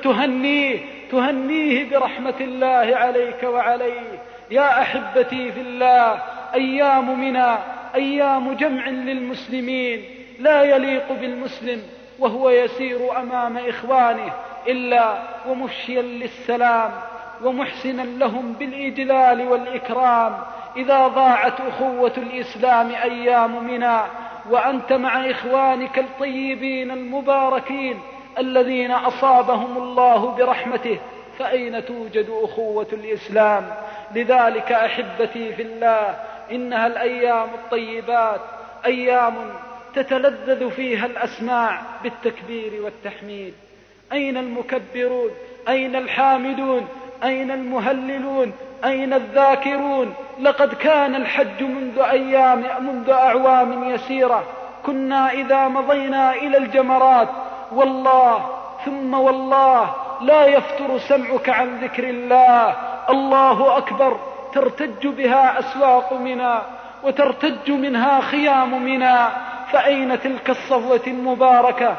وتهنيه برحمة الله عليك وعليه. يا أحبتي في الله، أيام منى أيام جمع للمسلمين، لا يليق بالمسلم وهو يسير أمام إخوانه إلا ومفشيا للسلام ومحسنا لهم بالإجلال والإكرام. إذا ضاعت أخوة الإسلام أيام منى وأنت مع إخوانك الطيبين المباركين الذين أصابهم الله برحمته، فأين توجد أخوة الإسلام؟ لذلك أحبتي في الله، إنها الأيام الطيبات أيام تتلذذ فيها الأسماع بالتكبير والتحميد. أين المكبرون؟ أين الحامدون؟ أين المهللون؟ أين الذاكرون؟ لقد كان الحج منذ أعوام يسيرة كنا إذا مضينا إلى الجمرات والله ثم والله لا يفتر سمعك عن ذكر الله. الله أكبر ترتج بها أسواق منى وترتج منها خيام منى. فأين تلك الصفوة المباركة؟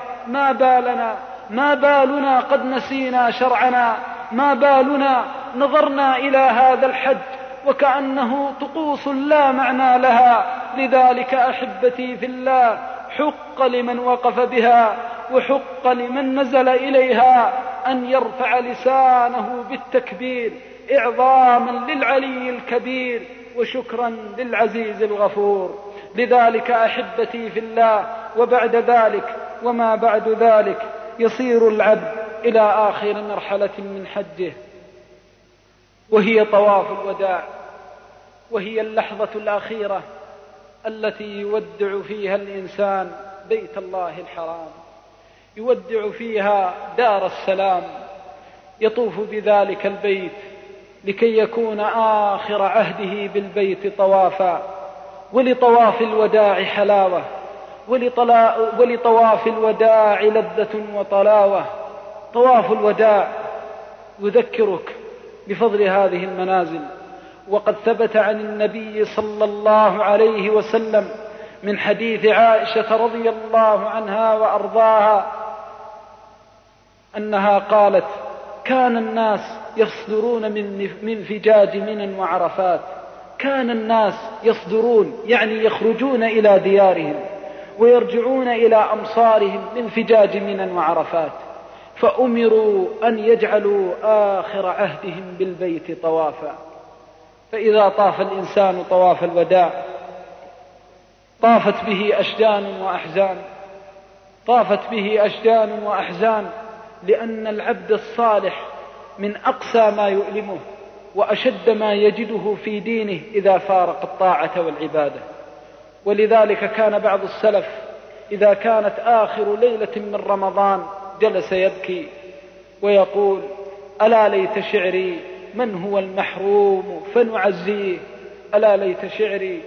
ما بالنا قد نسينا شرعنا؟ ما بالنا نظرنا إلى هذا الحج وكأنه طقوس لا معنى لها؟ لذلك أحبتي في الله، حق لمن وقف بها وحق لمن نزل إليها أن يرفع لسانه بالتكبير إعظاما للعلي الكبير وشكرا للعزيز الغفور. لذلك أحبتي في الله، وبعد ذلك وما بعد ذلك يصير العبد إلى آخر مرحلة من حجه، وهي طواف الوداع، وهي اللحظة الأخيرة التي يودع فيها الإنسان بيت الله الحرام، يودع فيها دار السلام، يطوف بذلك البيت لكي يكون آخر عهده بالبيت طوافا، ولطواف الوداع حلاوة، ولطواف الوداع لذة وطلاوة. طواف الوداع يذكرك بفضل هذه المنازل، وقد ثبت عن النبي صلى الله عليه وسلم من حديث عائشة رضي الله عنها وأرضاها أنها قالت: كان الناس يصدرون من فجاج منى وعرفات، كان الناس يصدرون يعني يخرجون إلى ديارهم ويرجعون إلى أمصارهم من فجاج منى وعرفات، فأمروا أن يجعلوا آخر عهدهم بالبيت طوافا. فإذا طاف الإنسان طواف الوداع طافت به أشجان وأحزان، طافت به أشجان وأحزان، لأن العبد الصالح من أقسى ما يؤلمه وأشد ما يجده في دينه إذا فارق الطاعة والعبادة. ولذلك كان بعض السلف إذا كانت آخر ليلة من رمضان جلس يبكي ويقول: ألا ليت شعري من هو المحروم فنعزيه، ألا ليت شعري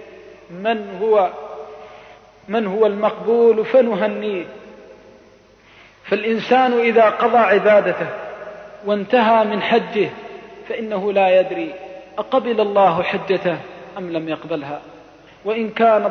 من هو المقبول فنهنيه. فالإنسان إذا قضى عبادته وانتهى من حجه فإنه لا يدري أقبل الله حجته أم لم يقبلها. وإن كان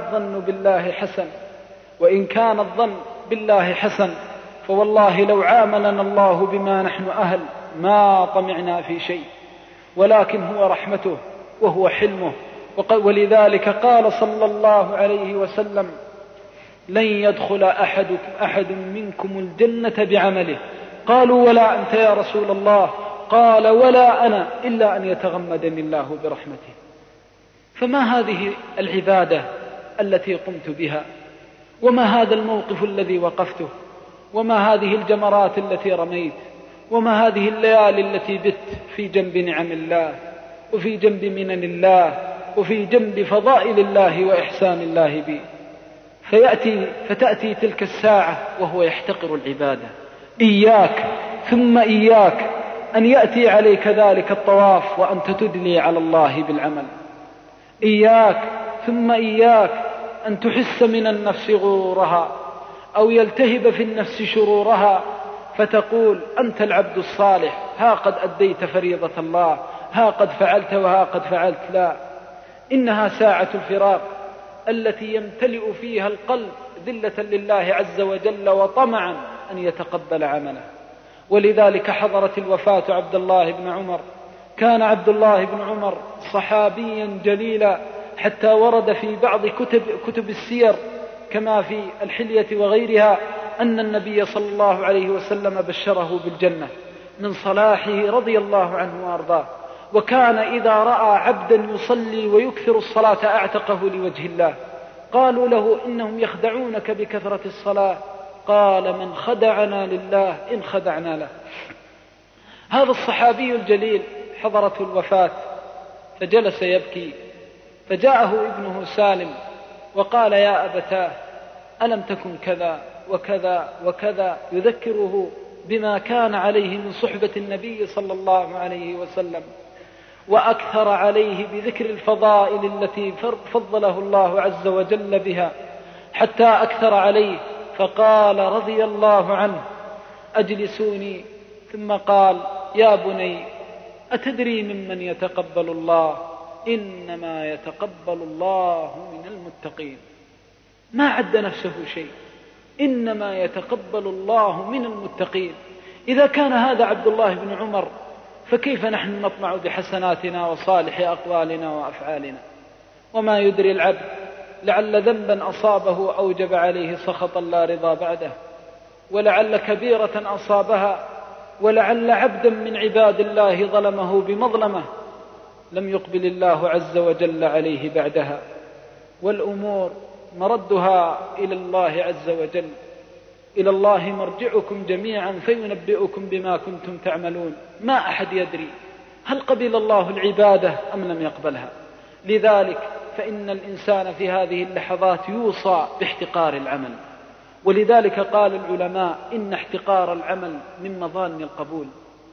الظن بالله حسن فوالله لو عاملنا الله بما نحن أهل ما طمعنا في شيء، ولكن هو رحمته وهو حلمه. ولذلك قال صلى الله عليه وسلم: لن يدخل أحد منكم الجنة بعمله. قالوا: ولا أنت يا رسول الله؟ قال: ولا أنا إلا أن يتغمدني الله برحمته. فما هذه العبادة التي قمت بها؟ وما هذا الموقف الذي وقفته؟ وما هذه الجمرات التي رميت؟ وما هذه الليالي التي بت في جنب نعم الله وفي جنب منن الله وفي جنب فضائل الله وإحسان الله بي؟ فتأتي تلك الساعة وهو يحتقر العبادة. إياك ثم إياك أن يأتي عليك ذلك الطواف وأنت تدلي على الله بالعمل. إياك ثم إياك أن تحس من النفس غرورها أو يلتهب في النفس شرورها فتقول: أنت العبد الصالح، ها قد أديت فريضة الله، ها قد فعلت وها قد فعلت. لا، إنها ساعة الفراق التي يمتلئ فيها القلب ذلة لله عز وجل وطمعا أن يتقبل عمله. ولذلك حضرت الوفاة عبد الله بن عمر. كان عبد الله بن عمر صحابيا جليلا، حتى ورد في بعض كتب السير كما في الحلية وغيرها أن النبي صلى الله عليه وسلم بشره بالجنة من صلاحه رضي الله عنه وأرضاه. وكان إذا رأى عبدا يصلي ويكثر الصلاة أعتقه لوجه الله. قالوا له: إنهم يخدعونك بكثرة الصلاة. قال: من خدعنا لله إن خدعنا له. هذا الصحابي الجليل حضرته الوفاة فجلس يبكي، فجاءه ابنه سالم وقال: يا أبتاه، ألم تكن كذا وكذا وكذا، يذكره بما كان عليه من صحبة النبي صلى الله عليه وسلم، وأكثر عليه بذكر الفضائل التي فضله الله عز وجل بها، حتى أكثر عليه فقال رضي الله عنه: أجلسوني. ثم قال: يا بني، أتدري ممن يتقبل الله؟ إنما يتقبل الله من المتقين. ما عد نفسه شيء، إنما يتقبل الله من المتقين. إذا كان هذا عبد الله بن عمر فكيف نحن نطمع بحسناتنا وصالح أقوالنا وأفعالنا؟ وما يدري العبد لعل ذنبا أصابه أوجب عليه سخطا لا رضا بعده، ولعل كبيرة أصابها، ولعل عبدا من عباد الله ظلمه بمظلمة لم يقبل الله عز وجل عليه بعدها. والأمور مردها إلى الله عز وجل. إلى الله مرجعكم جميعا فينبئكم بما كنتم تعملون. ما أحد يدري هل قبل الله العبادة أم لم يقبلها. لذلك فإن الإنسان في هذه اللحظات يوصى باحتقار العمل. ولذلك قال العلماء: إن احتقار العمل من مظان القبول.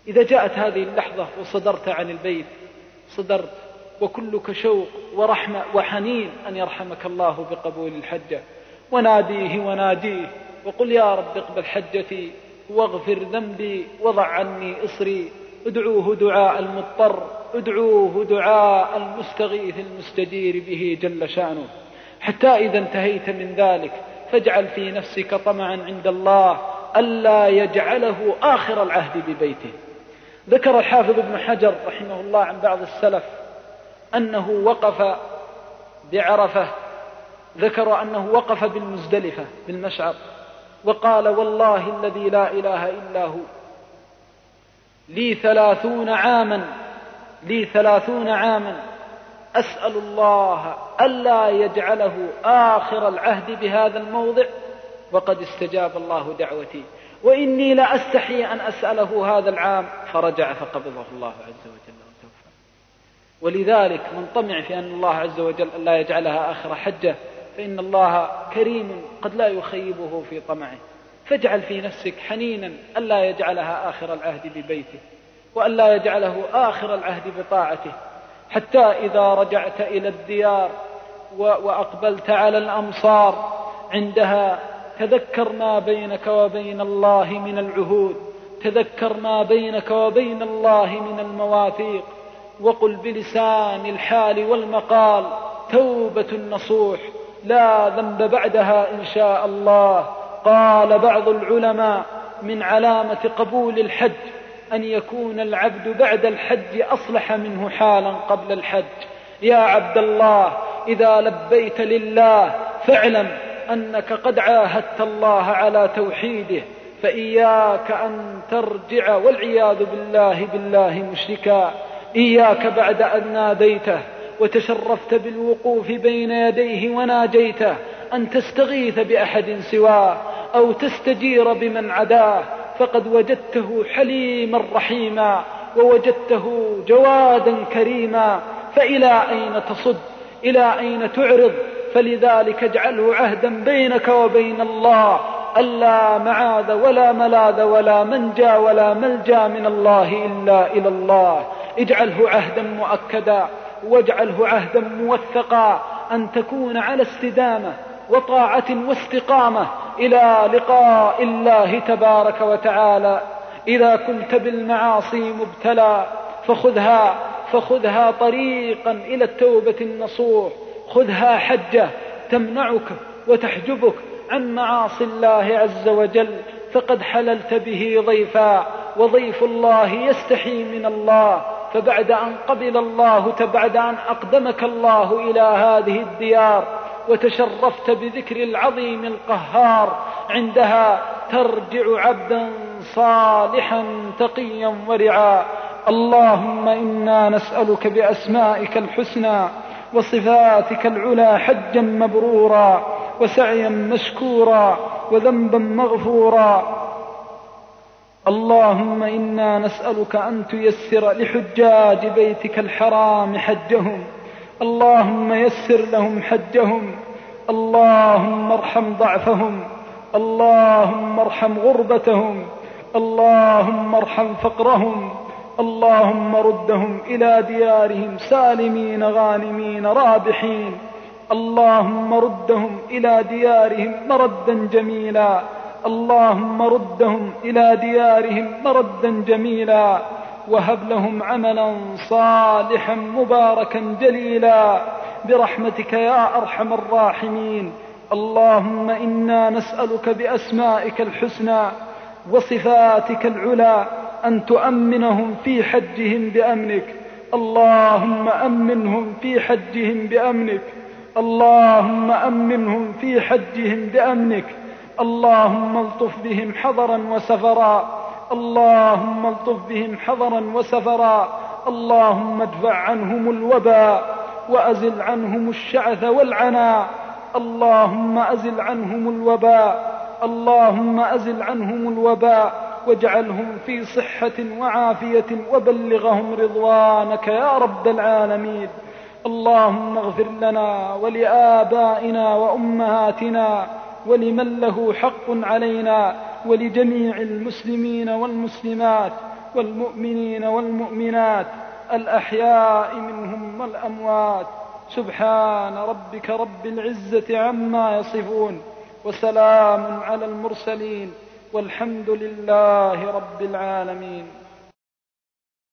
إذا جاءت هذه اللحظة وصدرت عن البيت، صدرت وكلك شوق ورحمة وحنين أن يرحمك الله بقبول الحجة، وناديه وناديه وقل يا رب اقبل حجتي واغفر ذنبي وضع عني إصري. ادعوه دعاء المضطر، ادعوه دعاء المستغيث المستجير به جل شأنه. حتى إذا انتهيت من ذلك فاجعل في نفسك طمعا عند الله ألا يجعله آخر العهد ببيته. ذكر الحافظ ابن حجر رحمه الله عن بعض السلف أنه وقف بعرفة، ذكر أنه وقف بالمزدلفة بالمشعر وقال والله الذي لا إله إلا هو لي 30 عاما أسأل الله ألا يجعله آخر العهد بهذا الموضع وقد استجاب الله دعوتي، وإني لا أستحي أن أسأله هذا العام، فرجع فقبضه الله عز وجل وتوفى. ولذلك من طمع في أن الله عز وجل ألا يجعلها آخر حجة فإن الله كريم قد لا يخيبه في طمعه. فاجعل في نفسك حنينا ألا يجعلها آخر العهد ببيته وألا يجعله آخر العهد بطاعته، حتى إذا رجعت إلى الديار وأقبلت على الأمصار عندها تذكر ما بينك وبين الله من العهود، تذكر ما بينك وبين الله من المواثيق، وقل بلسان الحال والمقال توبة نصوح لا ذنب بعدها إن شاء الله. قال بعض العلماء من علامة قبول الحج أن يكون العبد بعد الحج أصلح منه حالا قبل الحج. يا عبد الله إذا لبيت لله فاعلم أنك قد عاهدت الله على توحيده، فإياك أن ترجع والعياذ بالله مشركا. إياك بعد أن ناديته وتشرفت بالوقوف بين يديه وناجيته أن تستغيث بأحد سواه أو تستجير بمن عداه، فقد وجدته حليما رحيما ووجدته جوادا كريما، فإلى أين تصد؟ إلى أين تعرض؟ فلذلك اجعله عهدا بينك وبين الله ألا معاذ ولا ملاذ ولا منجى ولا ملجى من الله إلا إلى الله. اجعله عهدا مؤكدا واجعله عهدا موثقا أن تكون على استدامة وطاعة واستقامة إلى لقاء الله تبارك وتعالى. إذا كنت بالمعاصي مبتلى فخذها طريقا إلى التوبة النصوح، خذها حجة تمنعك وتحجبك عن معاصي الله عز وجل، فقد حللت به ضيفا، وضيف الله يستحي من الله. فبعد أن قبل الله بعد أن أقدمك الله إلى هذه الديار وتشرفت بذكر العظيم القهار، عندها ترجع عبدا صالحا تقيا ورعا. اللهم إنا نسألك بأسمائك الحسنى وصفاتك العلى حجا مبرورا وسعيا مشكورا وذنبا مغفورا. اللهم إنا نسألك أن تيسر لحجاج بيتك الحرام حجهم، اللهم يسر لهم حجهم، اللهم ارحم ضعفهم، اللهم ارحم غربتهم، اللهم ارحم فقرهم، اللهم ردهم إلى ديارهم سالمين غانمين رابحين، اللهم ردهم إلى ديارهم مردا جميلا، اللهم ردهم إلى ديارهم مردا جميلا، وهب لهم عملا صالحا مباركا جليلا برحمتك يا أرحم الراحمين. اللهم إنا نسألك بأسمائك الحسنى وصفاتك العلى أن تؤمنهم في حجهم بأمنك، اللهم أمنهم في حجهم بأمنك، اللهم أمنهم في حجهم بأمنك، اللهم الطف بهم حضرا وسفرا، اللهم الطف بهم حضرا وسفرا، اللهم ادفع عنهم الوباء وأزل عنهم الشعث والعناء، اللهم أزل عنهم الوباء، اللهم أزل عنهم الوباء واجعلهم في صحة وعافية وبلغهم رضوانك يا رب العالمين. اللهم اغفر لنا ولآبائنا وأمهاتنا ولمن له حق علينا ولجميع المسلمين والمسلمات والمؤمنين والمؤمنات الأحياء منهم والأموات. سبحان ربك رب العزة عما يصفون، وسلام على المرسلين، والحمد لله رب العالمين.